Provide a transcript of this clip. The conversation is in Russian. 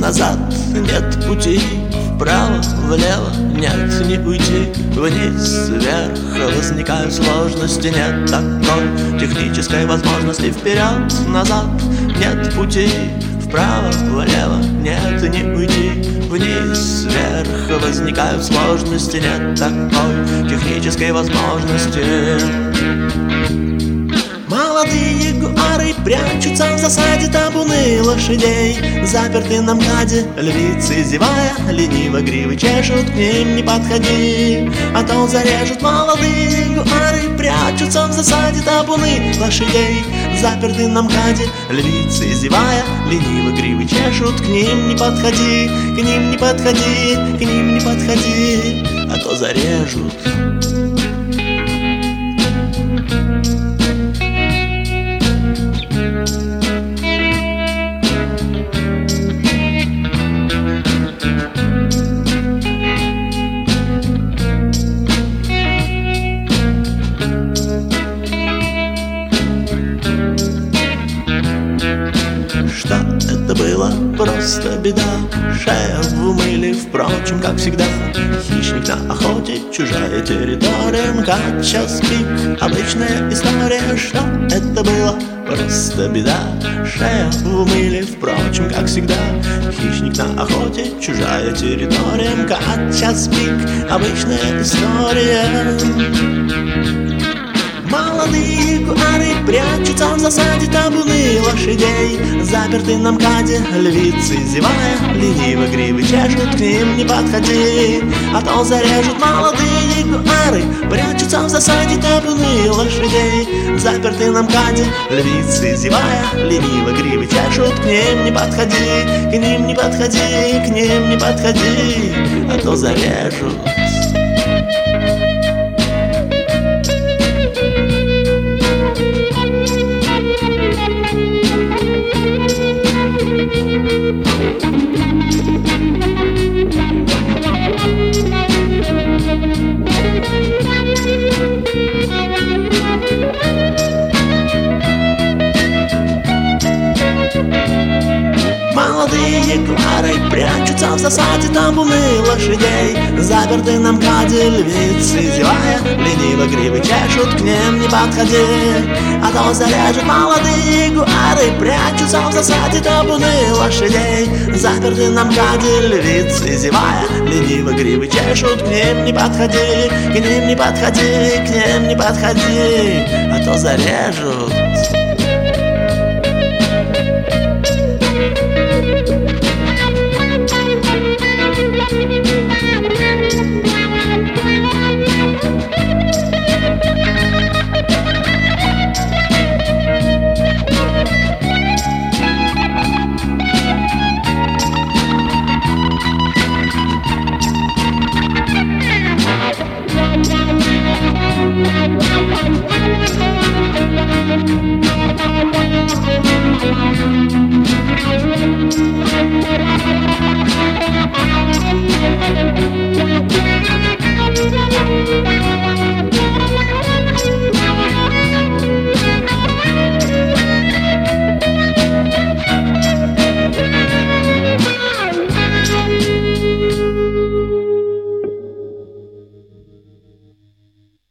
назад нет пути, вправо, влево нет, не уйти, вниз, вверх, возникают сложности, нет такой технической возможности. Вперед, назад нет пути, вправо, влево нет, не уйти, вниз, вверх, возникают сложности, нет такой технической возможности. Молодые ягуары прячутся в засаде, табуны лошадей заперты на МКАДе. Львицы, зевая, лениво гривы чешут, к ним не подходи, а то зарежут. Молодые ягуары прячутся в засаде, табуны лошадей заперты на МКАДе. Львицы, зевая, лениво гривы чешут, к ним не подходи, к ним не подходи, к ним не подходи, а то зарежут. Что это было? Просто беда. Шею умыли, впрочем, как всегда. Хищник на охоте, чужая территория. МКАД, час пик, обычная история. Что это было? Просто беда. Шею умыли, впрочем, как всегда. Хищник на охоте, чужая территория. МКАД, час пик, обычная история. Молодые ягуары прячутся в засаде, табуны лошадей заперты на МКАДе. Львицы, зевая, лениво гривы чешут, к ним не подходи, а то зарежут. Молодые ягуары прячутся в засаде, табуны лошадей заперты на МКАДе. Львицы, зевая, лениво гривы чешут, к ним не подходи, к ним не подходи, к ним не подходи, а то зарежут. Молодые ягуары прячутся в засаде, табуны лошадей заперты на МКАДе. Львицы, зевая, лениво гривы чешут, к ним не подходи, а то зарежут. Молодые ягуары прячутся в засаде, табуны лошадей заперты на МКАДе. Львицы, зевая, лениво гривы чешут, к ним не подходи, к ним не подходи, к ним не подходи, а то зарежут.